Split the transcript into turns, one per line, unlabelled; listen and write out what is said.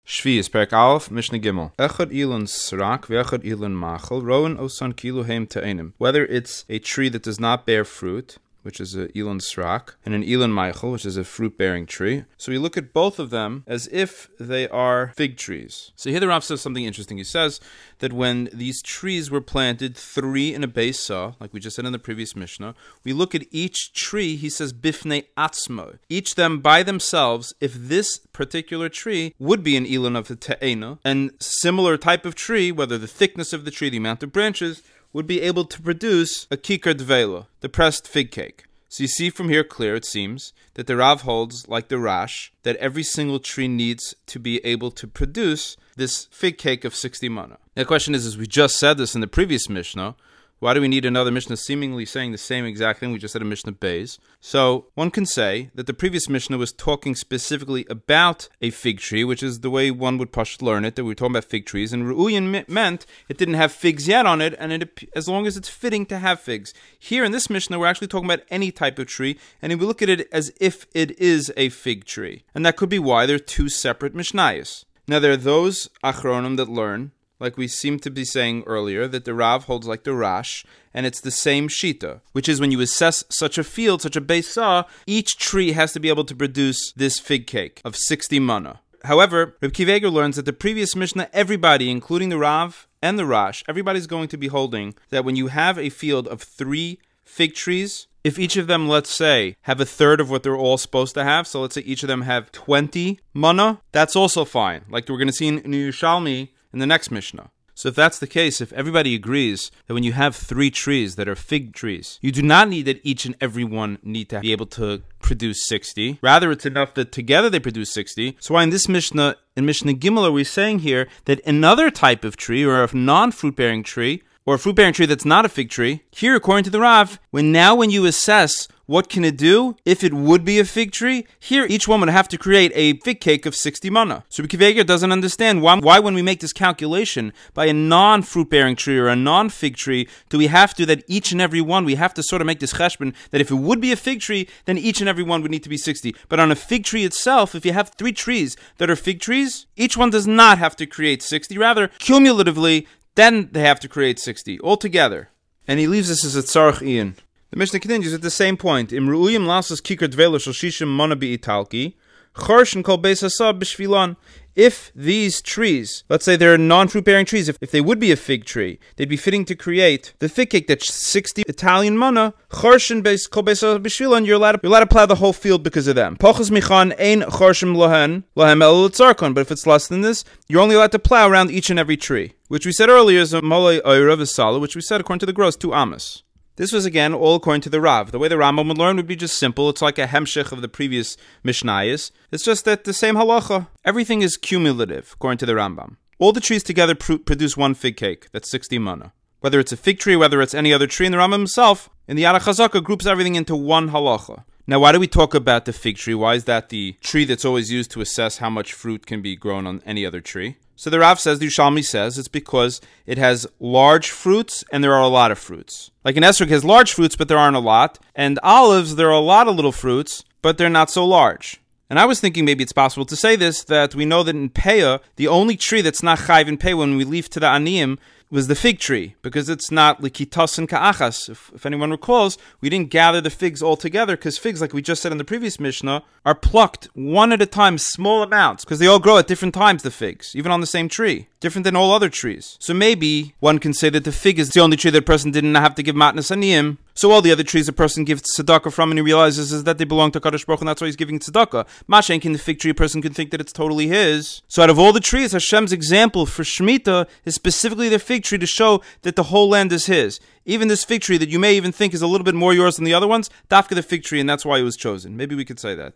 Shvius, Perek Aleph, Mishnah Gimel. Echad ilon srak ve'echad ilon machal rowan osan kilu heim te'enim. Whether it's a tree that does not bear fruit, which is an Elon Srak, and an Elon Michael, which is a fruit-bearing tree. So we look at both of them as if they are fig trees. So here the Rav says something interesting. He says that when these trees were planted, 3 in a base saw, like we just said in the previous Mishnah, we look at each tree, he says, bifnei atzmo. Each them by themselves, if this particular tree would be an Elon of the Te'ena, and similar type of tree, whether the thickness of the tree, the amount of branches, would be able to produce a kikar dvela, the pressed fig cake. So you see from here clear, it seems, that the Rav holds, like the Rash, that every single tree needs to be able to produce this fig cake of 60 mana. Now the question is, as we just said this in the previous Mishnah, why do we need another Mishnah seemingly saying the same exact thing we just said in Mishnah Beis? So one can say that the previous Mishnah was talking specifically about a fig tree, which is the way one would learn it, that we were talking about fig trees, and Ru'uyin meant it didn't have figs yet on it, and as long as it's fitting to have figs. Here in this Mishnah, we're actually talking about any type of tree, and we look at it as if it is a fig tree. And that could be why there are 2 separate Mishnayos. Now there are those Achronim that learn, like we seem to be saying earlier, that the Rav holds like the Rash, and it's the same Shita, which is when you assess such a field, such a base saw, each tree has to be able to produce this fig cake of 60 mana. However, Reb Kiva Eger learns that the previous Mishnah, everybody, including the Rav and the Rash, everybody's going to be holding that when you have a field of 3 fig trees, if each of them, let's say, have a third of what they're all supposed to have, so let's say each of them have 20 mana, that's also fine. Like we're going to see in Yerushalmi in the next Mishnah. So if that's the case, if everybody agrees that when you have 3 trees that are fig trees, you do not need that each and every one need to be able to produce 60. Rather, it's enough that together they produce 60. So why in this Mishnah, in Mishnah Gimel, are we saying here that another type of tree, or a non-fruit-bearing tree, or a fruit-bearing tree that's not a fig tree, here, according to the Rav, when you assess what can it do if it would be a fig tree, here each one would have to create a fig cake of 60 mana. So Reb Kiva Eger doesn't understand why when we make this calculation by a non-fruit-bearing tree or a non-fig tree, do we have to, that each and every one, we have to sort of make this cheshbon, that if it would be a fig tree, then each and every one would need to be 60. But on a fig tree itself, if you have 3 trees that are fig trees, each one does not have to create 60. Rather, cumulatively, then they have to create 60 altogether. And he leaves this as a tzarech ian. The Mishnah continues at the same point. Im ru'uyim lasas kikar dvela shel shishim mana bi'italki, chorshin kol beis hasab b'shvilan. If these trees, let's say they're non-fruit-bearing trees, if they would be a fig tree, they'd be fitting to create the fig cake that's 60 Italian mana, chorshin kol beis hasab b'shvilan, you're allowed to plow the whole field because of them. Pachas michan ein chorshim lahem el tzarkon. But if it's less than this, you're only allowed to plow around each and every tree, which we said earlier is a malay oira v'sala, which we said according to the gross 2 amas. This was, again, all according to the Rav. The way the Rambam would learn would be just simple. It's like a hemshech of the previous Mishnayos. It's just that the same halacha. Everything is cumulative, according to the Rambam. All the trees together produce 1 fig cake. That's 60 mana. Whether it's a fig tree, whether it's any other tree, and the Rambam himself, in the Yad HaChazaka, groups everything into 1 halacha. Now, why do we talk about the fig tree? Why is that the tree that's always used to assess how much fruit can be grown on any other tree? So the Rav says, the Yerushalmi says, it's because it has large fruits and there are a lot of fruits. Like an esrog has large fruits, but there aren't a lot. And olives, there are a lot of little fruits, but they're not so large. And I was thinking maybe it's possible to say this, that we know that in Peah, the only tree that's not chayv in Peah when we leave to the Aniyim was the fig tree, because it's not likitas and ka'achas. If anyone recalls, we didn't gather the figs all together, because figs, like we just said in the previous Mishnah, are plucked one at a time, small amounts, because they all grow at different times, the figs, even on the same tree, different than all other trees. So maybe one can say that the fig is the only tree that a person didn't have to give matnas aniyim, so all the other trees a person gives tzedakah from, and he realizes is that they belong to Kadosh Baruch Hu, and that's why he's giving tzedakah. Mashenk in the fig tree, a person can think that it's totally his. So out of all the trees, Hashem's example for Shemitah is specifically the fig tree to show that the whole land is his. Even this fig tree that you may even think is a little bit more yours than the other ones, dafka the fig tree, and that's why it was chosen. Maybe we could say that.